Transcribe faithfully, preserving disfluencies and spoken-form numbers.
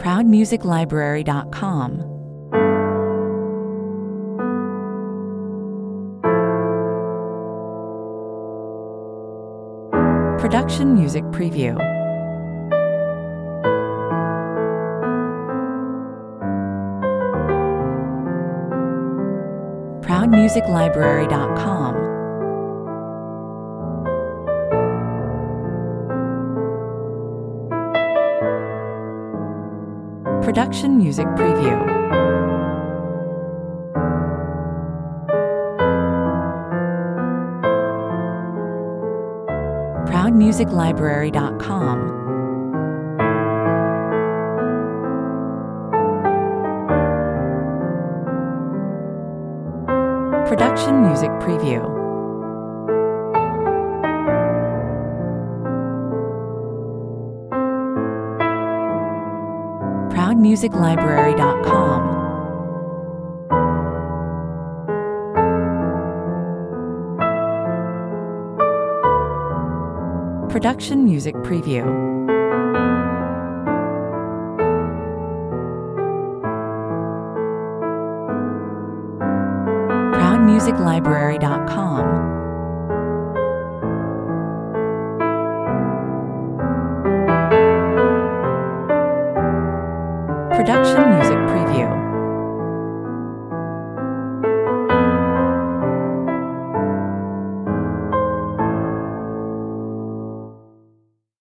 proud music library dot com. Production Music Preview. proud music library dot com. Production Music Preview. proud music library dot com. Production Music Preview. proud music library dot com. Production Music Preview. proud music library dot com. Production Music Preview.